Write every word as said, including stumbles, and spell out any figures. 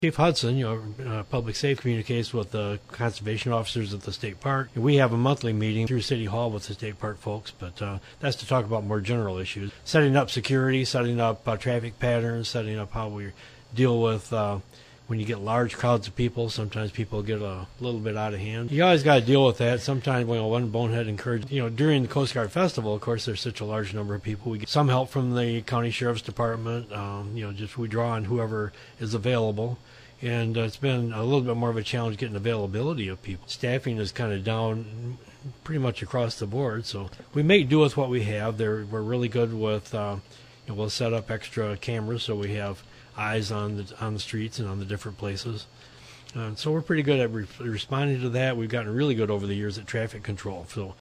Chief Hudson, you know, uh, Public Safety communicates with the conservation officers at the state park. We have a monthly meeting through City Hall with the state park folks, but uh, that's to talk about more general issues. Setting up security, setting up uh, traffic patterns, setting up how we deal with uh, when you get large crowds of people. Sometimes people get a little bit out of hand. You always got to deal with that. Sometimes, you know, one bonehead encouraged, you know, during the Coast Guard Festival, of course, there's such a large number of people. We get some help from the County Sheriff's Department. Um, you know, just we draw on whoever is available. And uh, it's been a little bit more of a challenge getting availability of people. Staffing is kind of down pretty much across the board. So we make do with what we have. They're, we're really good with, uh, you know, we'll set up extra cameras so we have eyes on the on the streets and on the different places. Uh, so we're pretty good at re- responding to that. We've gotten really good over the years at traffic control. So